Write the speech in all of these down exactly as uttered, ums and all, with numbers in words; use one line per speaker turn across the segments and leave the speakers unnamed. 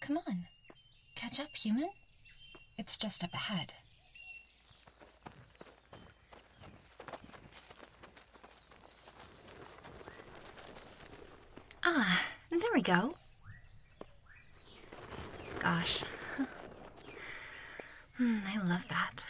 Come on. Catch up, human. It's just up ahead. Ah, there we go. Gosh. Hmm, I love that.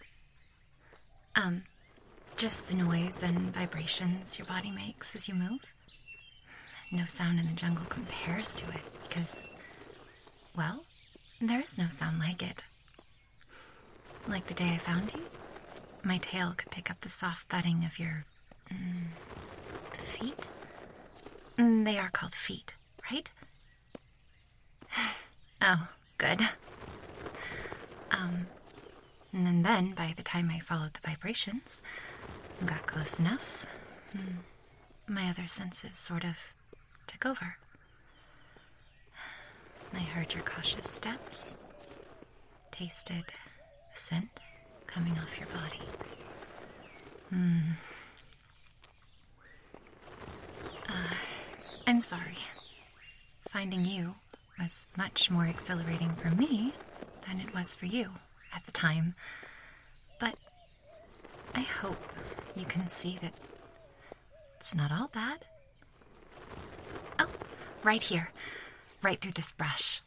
Um, just the noise and vibrations your body makes as you move. No sound in the jungle compares to it because, well, there is no sound like it. Like the day I found you, my tail could pick up the soft thudding of your mm, feet. Mm, they are called feet, right? Oh, good. Um, and then by the time I followed the vibrations and got close enough, my other senses sort of took over. I heard your cautious steps, tasted the scent coming off your body. Hmm. Uh, I'm sorry. Finding you was much more exhilarating for me than it was for you at the time. But I hope you can see that it's not all bad. Oh, right here. Right through this brush.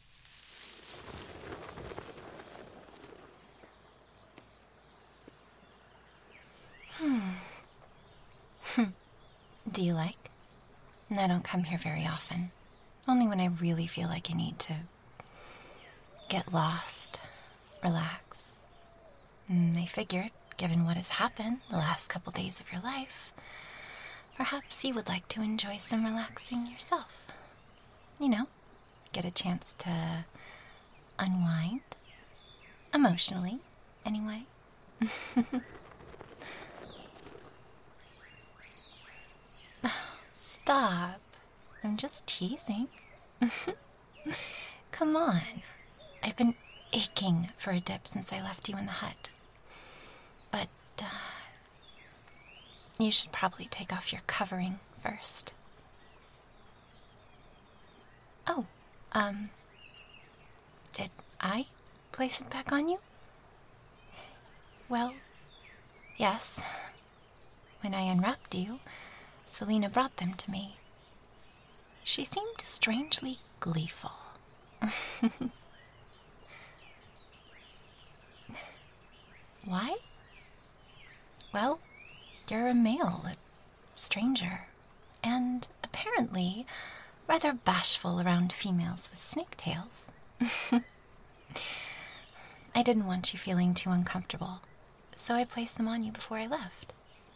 Hmm. Hmm. Do you like? I don't come here very often. Only when I really feel like I need to get lost, relax. And I figured, given what has happened the last couple days of your life, perhaps you would like to enjoy some relaxing yourself. You know, get a chance to unwind. Emotionally, anyway. Stop. I'm just teasing. Come on. I've been aching for a dip since I left you in the hut. But, uh, you should probably take off your covering first. Oh, um, did I place it back on you? Well, yes. When I unwrapped you, Selena brought them to me. She seemed strangely gleeful. Why? Well, you're a male, a stranger, and apparently rather bashful around females with snake tails. I didn't want you feeling too uncomfortable, so I placed them on you before I left.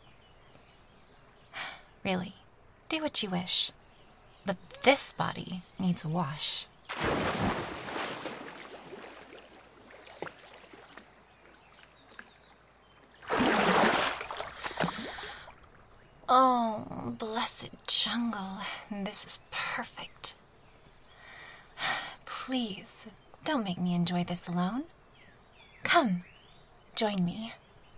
Really, do what you wish. But this body needs a wash. Oh, blessed jungle. This is perfect. Please, don't make me enjoy this alone. Come, join me.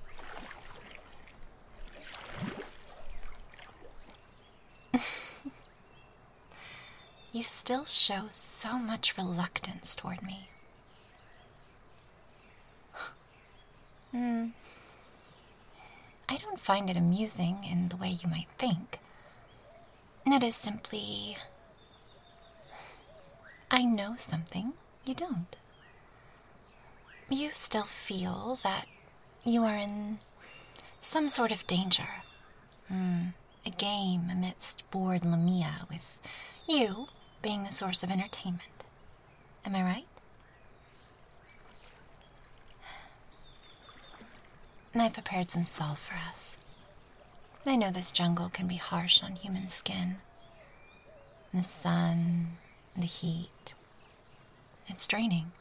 You still show so much reluctance toward me. Hmm. I don't find it amusing in the way you might think. It is simply, I know something you don't. You still feel that you are in some sort of danger. Hmm. A game amidst bored Lamia with you being the source of entertainment. Am I right? I prepared some salve for us. I know this jungle can be harsh on human skin. The sun, the heat. It's draining.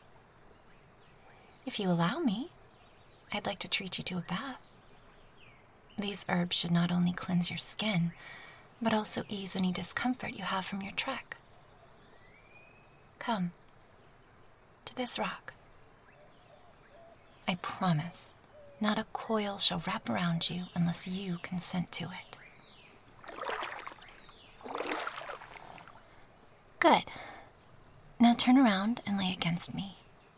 If you allow me, I'd like to treat you to a bath. These herbs should not only cleanse your skin, but also ease any discomfort you have from your trek. Come, to this rock. I promise, not a coil shall wrap around you unless you consent to it. Good. Now turn around and lay against me.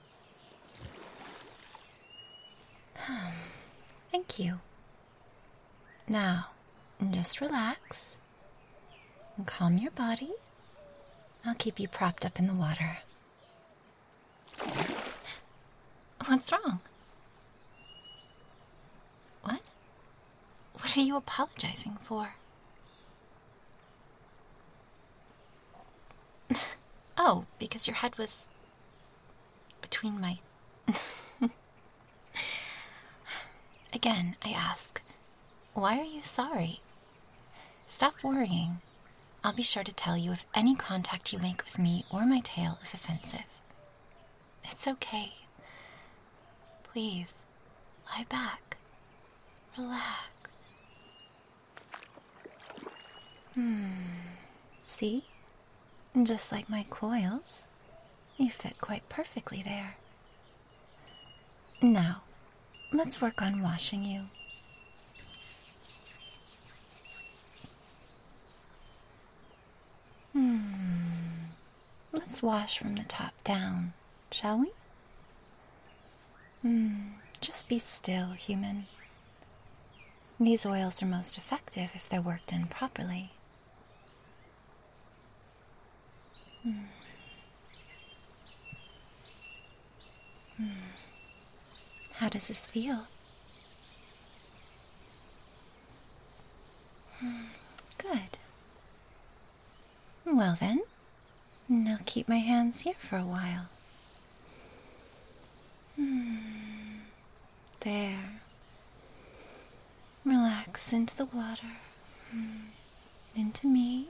Thank you. Now, just relax and calm your body. I'll keep you propped up in the water. What's wrong? What? What are you apologizing for? Oh, because your head was between my... Again, I ask, why are you sorry? Stop worrying. I'll be sure to tell you if any contact you make with me or my tail is offensive. It's okay. Please, lie back. Relax. Hmm. See? Just like my coils, you fit quite perfectly there. Now, let's work on washing you. Hmm. Let's wash from the top down, shall we? Hmm. Just be still, human. These oils are most effective if they're worked in properly. Hmm. Hmm. How does this feel? Hmm. Good. Well then, now keep my hands here for a while. Hmm. There. Relax into the water. Hmm. Into me.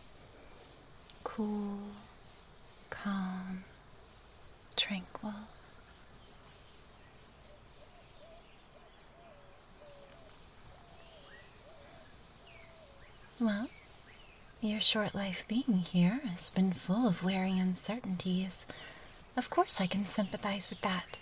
Cool, calm, tranquil. Well, your short life being here has been full of wearing uncertainties. Of course I can sympathize with that.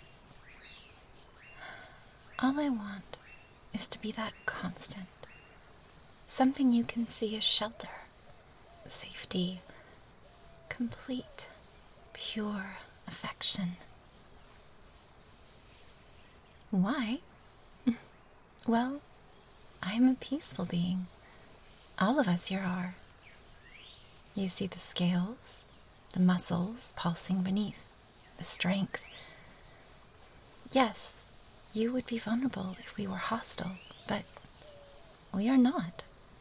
All I want is to be that constant. Something you can see as shelter, safety, complete, pure affection. Why? Well, I'm a peaceful being. All of us here are. You see the scales, the muscles pulsing beneath, the strength. Yes, you would be vulnerable if we were hostile, but we are not.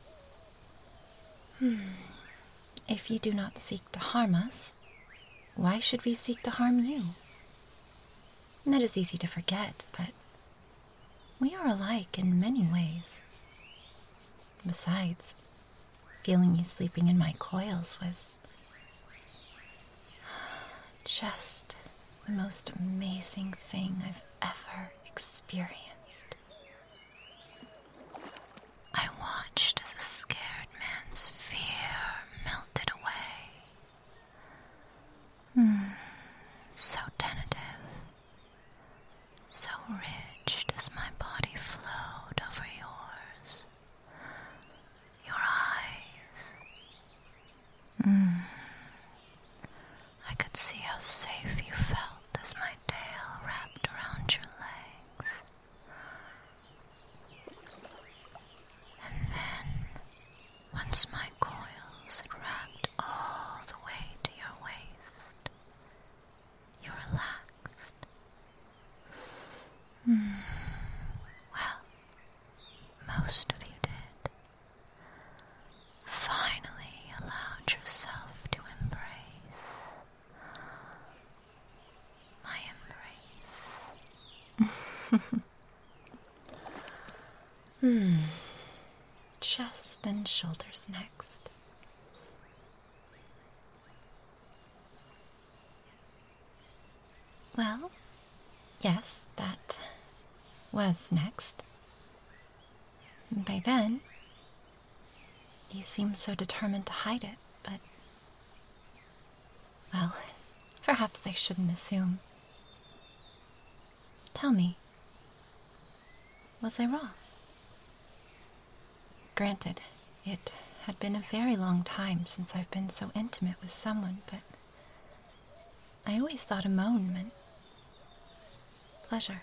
Hmm. If you do not seek to harm us, why should we seek to harm you? That is easy to forget, but we are alike in many ways. Besides, feeling you sleeping in my coils was just the most amazing thing I've ever experienced. I watched as a scared man's fear melted away. Hmm, so tentative, so rich as my body flowed over yours, your eyes. Hmm, I could see how safe you felt as my tail wrapped around your legs. And then, once my coils had wrapped all the way to your waist, you relaxed. Mm. Well, most of you did. Finally allowed yourself to embrace my embrace. Hmm. Chest and shoulders next. Well, yes, that was next. And by then, you seemed so determined to hide it, but... well, perhaps I shouldn't assume. Tell me, was I wrong? Granted, it had been a very long time since I've been so intimate with someone, but I always thought a moan meant pleasure.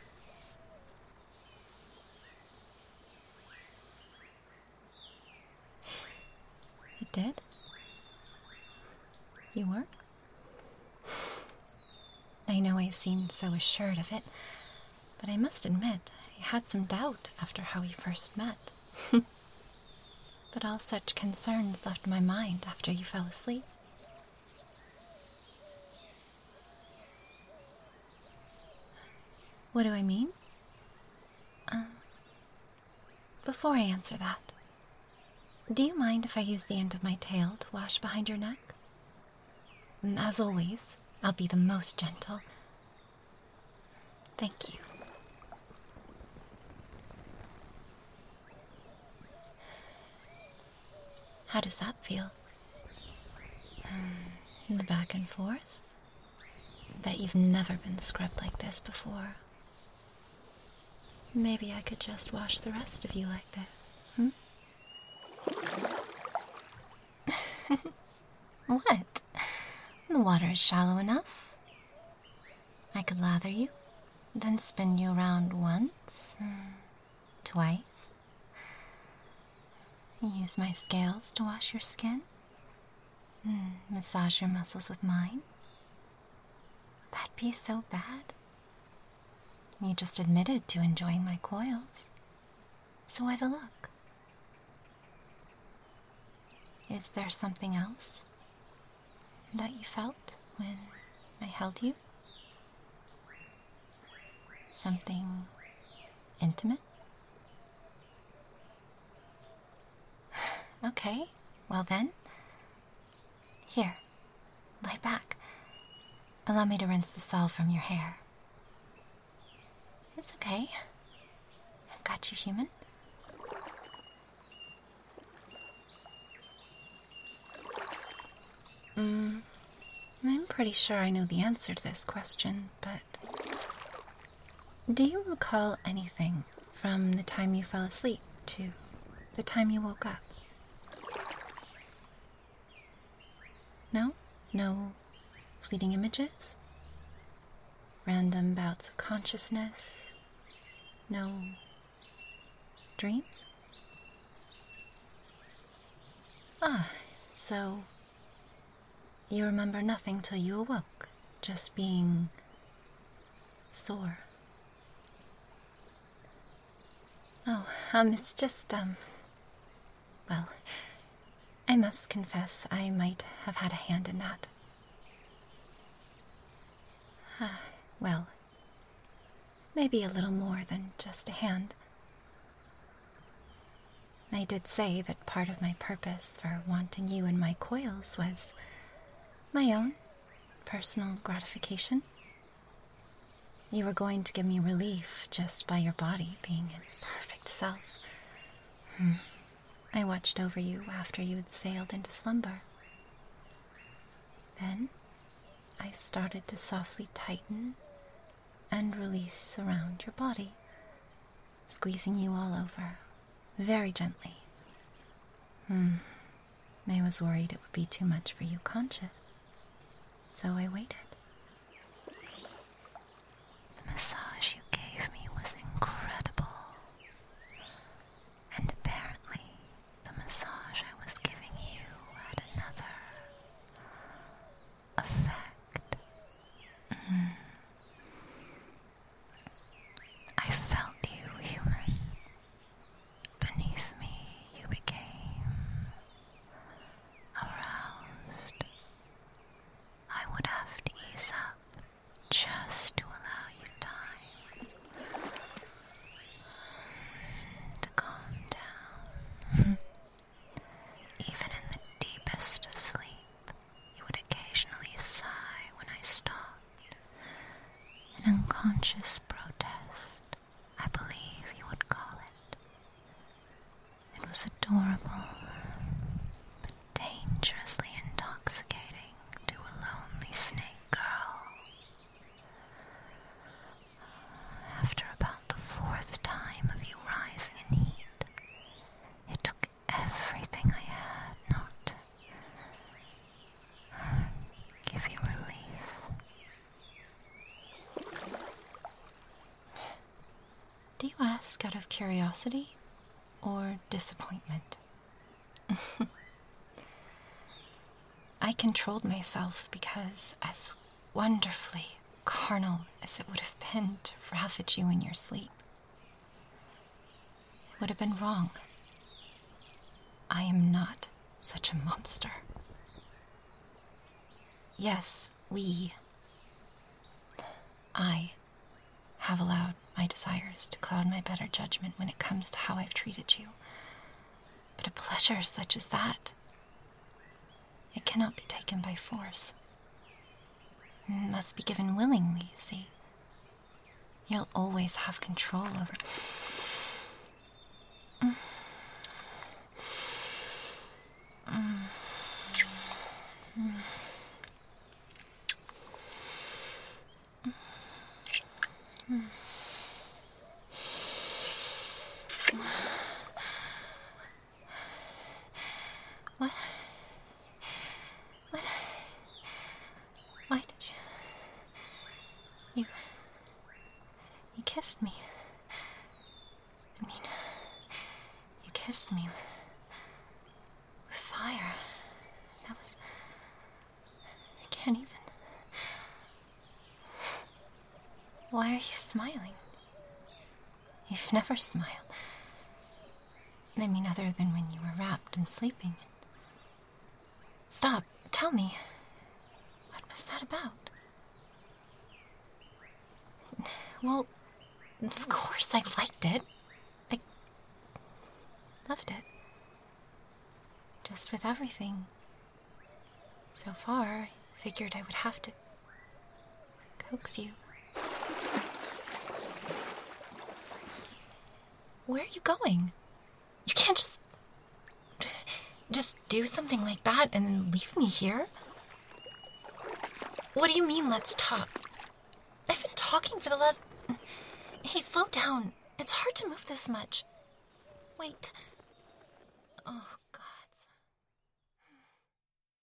It did? You were? I know I seemed so assured of it, but I must admit I had some doubt after how we first met. But all such concerns left my mind after you fell asleep. What do I mean? Um, before I answer that, do you mind if I use the end of my tail to wash behind your neck? And as always, I'll be the most gentle. Thank you. How does that feel? Um, the back and forth? Bet you've never been scrubbed like this before. Maybe I could just wash the rest of you like this, hmm? What? The water is shallow enough. I could lather you, then spin you around once, twice. Use my scales to wash your skin. Mm, massage your muscles with mine. Would that be so bad? You just admitted to enjoying my coils. So why the look? Is there something else that you felt when I held you? Something intimate? Okay, well then, here, lie back. Allow me to rinse the salve from your hair. It's okay. I've got you, human. Mm, I'm pretty sure I know the answer to this question, but do you recall anything from the time you fell asleep to the time you woke up? No? No fleeting images? Random bouts of consciousness? No dreams? Ah, so you remember nothing till you awoke, just being sore. Oh, um, it's just, um, well, I must confess I might have had a hand in that. Ah, well, maybe a little more than just a hand. I did say that part of my purpose for wanting you in my coils was my own personal gratification. You were going to give me relief just by your body being its perfect self. Hmm. I watched over you after you had sailed into slumber. Then I started to softly tighten and release around your body, squeezing you all over, very gently. Hmm. I was worried it would be too much for you conscious, so I waited. The massage you gave me was incredible, and apparently the massage I was giving you had another effect. Mm. I felt you, human. Beneath me you became aroused. I would have to ease up just to allow you time to calm down. Even in the deepest of sleep, you would occasionally sigh when I stopped. An unconscious protest, I believe you would call it. It was adorable, but dangerously intoxicating to a lonely snake girl. After about the fourth time of you rising in heat, it took everything I had not to give you release. ask out of curiosity or disappointment? I controlled myself because, as wonderfully carnal as it would have been to ravage you in your sleep, it would have been wrong. I am not such a monster. Yes, we, I, have allowed my desires to cloud my better judgment when it comes to how I've treated you. But a pleasure such as that, it cannot be taken by force. It must be given willingly, see? You'll always have control over... Mm. Mm. Mm. Mm. What? What? Why did you... You... You kissed me. I mean... You kissed me with... with fire. That was... I can't even... Why are you smiling? You've never smiled. I mean, other than when you were wrapped and sleeping. Stop. Tell me. What was that about? Well, of course I liked it. I loved it. Just with everything. So far, I figured I would have to coax you. Where are you going? You can't just... just do something like that and then leave me here? What do you mean, let's talk? I've been talking for the last... Hey, slow down. It's hard to move this much. Wait. Oh,